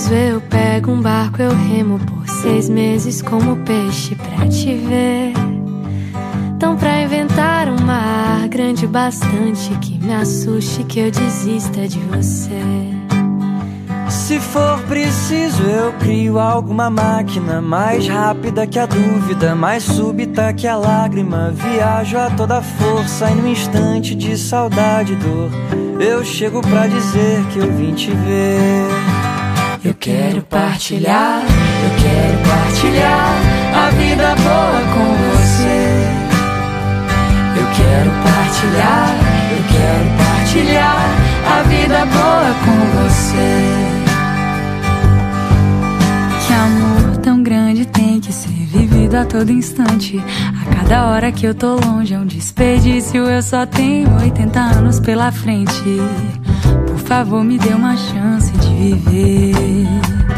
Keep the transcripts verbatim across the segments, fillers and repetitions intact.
preciso eu pego um barco, eu remo por seis meses como peixe pra te ver. Então pra inventar um mar grande bastante que me assuste, que eu desista de você. Se for preciso eu crio alguma máquina mais rápida que a dúvida, mais súbita que a lágrima. Viajo a toda força e num instante de saudade e dor eu chego pra dizer que eu vim te ver. Eu quero partilhar, eu quero partilhar a vida boa com você. Eu quero partilhar, eu quero partilhar a vida boa com você. Que amor tão grande tem que ser vivido a todo instante. A cada hora que eu tô longe é um desperdício. Eu só tenho oitenta anos pela frente. Por favor, me dê uma chance de viver.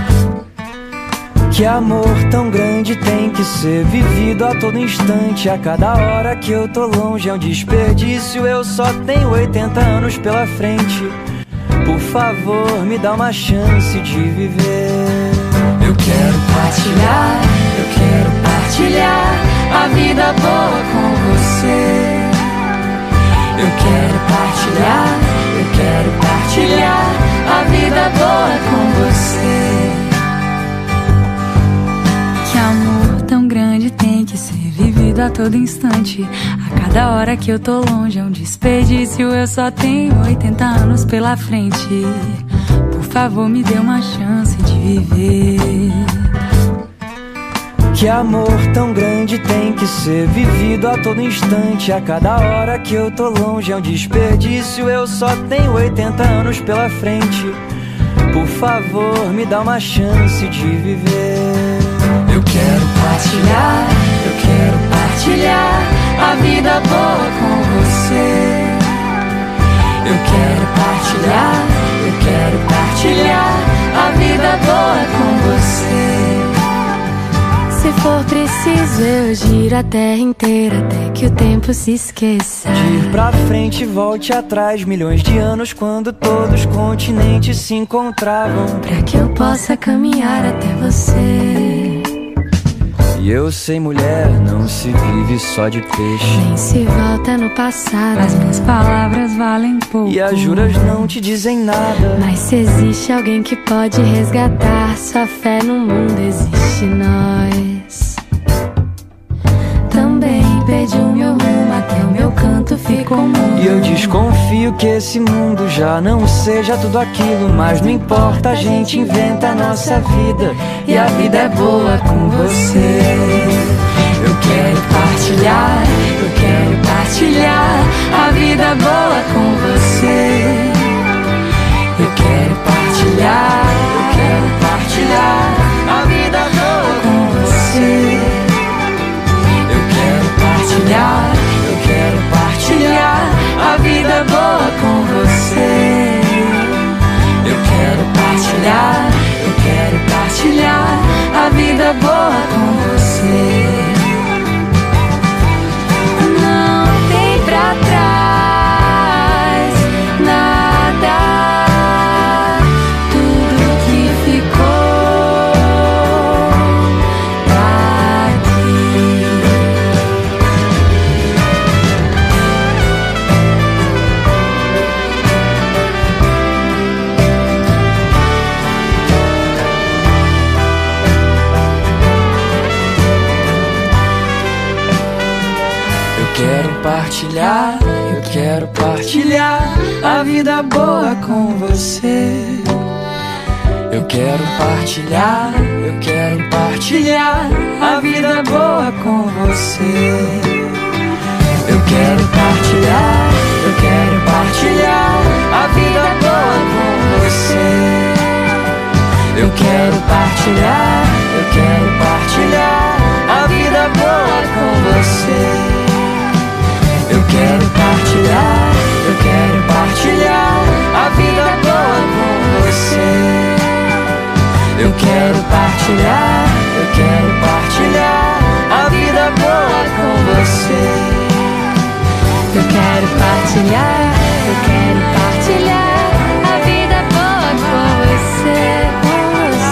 Que amor tão grande tem que ser vivido a todo instante. A cada hora que eu tô longe é um desperdício. Eu só tenho oitenta anos pela frente. Por favor, me dá uma chance de viver. Eu quero partilhar, eu quero partilhar a vida boa com você. Eu quero partilhar, eu quero partilhar a vida boa com você. Que amor tão grande tem que ser vivido a todo instante. A cada hora que eu tô longe é um desperdício. Eu só tenho oitenta anos pela frente. Por favor, me dê uma chance de viver. Que amor tão grande tem que ser vivido a todo instante. A cada hora que eu tô longe é um desperdício. Eu só tenho oitenta anos pela frente. Por favor, me dá uma chance de viver. Eu quero partilhar, eu quero partilhar a vida boa com você. Eu quero partilhar, eu quero partilhar a vida boa com você. Se for preciso eu giro a terra inteira até que o tempo se esqueça. De ir pra frente e volte atrás milhões de anos, quando todos os continentes se encontravam, pra que eu possa caminhar até você. E eu sei, mulher, não se vive só de peixe, nem se volta no passado. As minhas palavras valem pouco e as juras não te dizem nada. Mas se existe alguém que pode resgatar sua fé no mundo, existe nós. Também perdi o meu rumo, até o meu canto ficou mudo. E eu desconfio que esse mundo já não seja tudo aquilo. Mas não importa, a gente inventa a nossa vida, e a vida é boa com você. Eu quero partilhar, eu quero partilhar a vida boa com você. Eu quero partilhar, eu quero partilhar a vida boa com você. Eu quero partilhar, eu quero partilhar a vida boa com você. Eu quero partilhar, eu quero partilhar a vida boa com você. Não tem pra trás nada, tudo que ficou tá aqui. Eu quero partilhar, eu quero partilhar a vida boa com você. Eu quero partilhar, eu quero partilhar a vida boa com você. Eu quero partilhar, eu quero partilhar a vida boa com você. Eu quero partilhar, eu quero partilhar a vida boa com você. Eu quero partilhar, eu quero partilhar a vida boa com você. Eu quero partilhar, eu quero partilhar a vida boa com você. Eu quero partilhar, eu quero partilhar a vida boa com você, com você.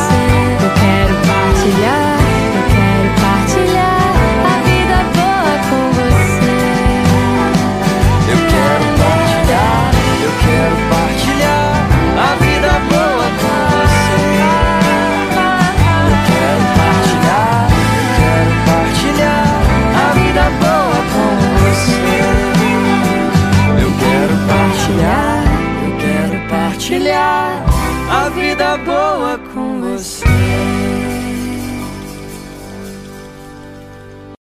com você.